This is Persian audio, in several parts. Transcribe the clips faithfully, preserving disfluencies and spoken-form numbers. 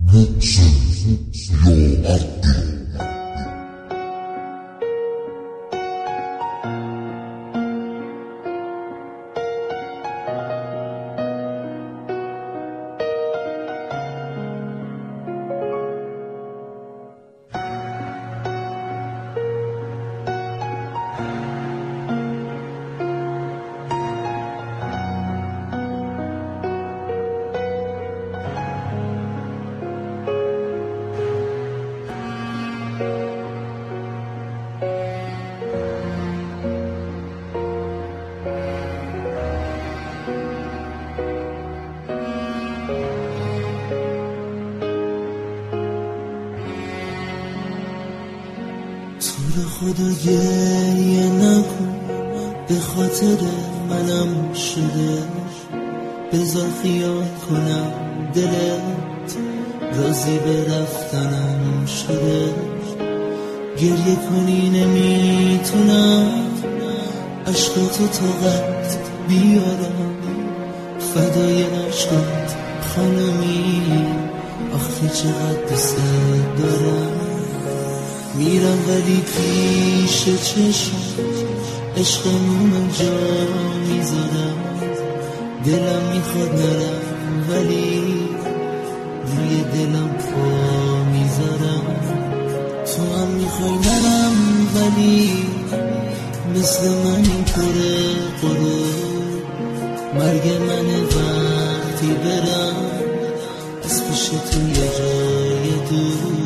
خدا گریه نکن، به خاطر منم شده، بذار خیال کنم دلت راضی به رفتنم شده. گریه کنی نمیتونم، عشقاتو طاقت بیارم، فدای عشقات خانمی، آخه چقدر دوست دارم. میرم ولی پیش چشم عشقمون جا میذارم، دلم میخواد نرم ولی روی دلم پا میذارم. تو هم میخوای نرم ولی مثل من این طوره قرور، مرگ منه وقتی برم از پیش تو یه جای دور.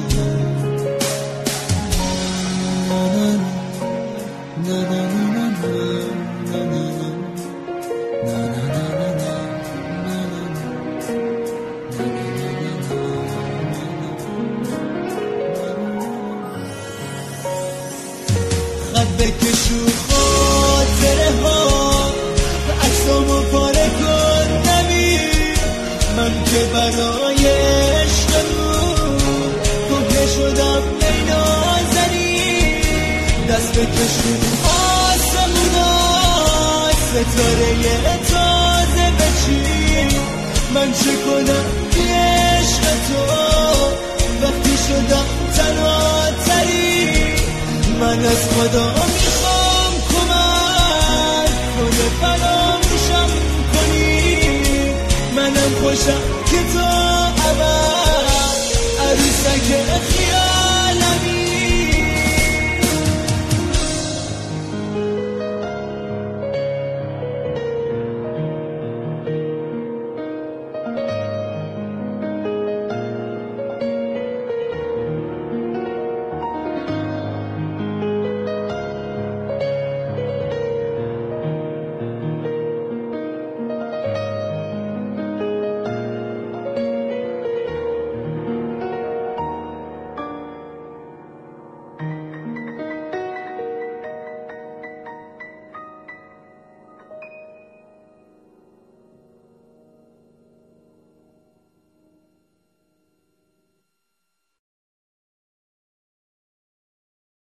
خط بکشو خاطره ها و عکسامو پاره کن نمیر، من که برای عشقمون کهنه شدم لیلا زنی. دست بکشو آسمونا ستاره تازه بچین، من چه کنم بی عشق تو وقتی شدم تنها تری. من از خدا میخوام کمک کنه، بلا میشم کنی، منم خوشم که تو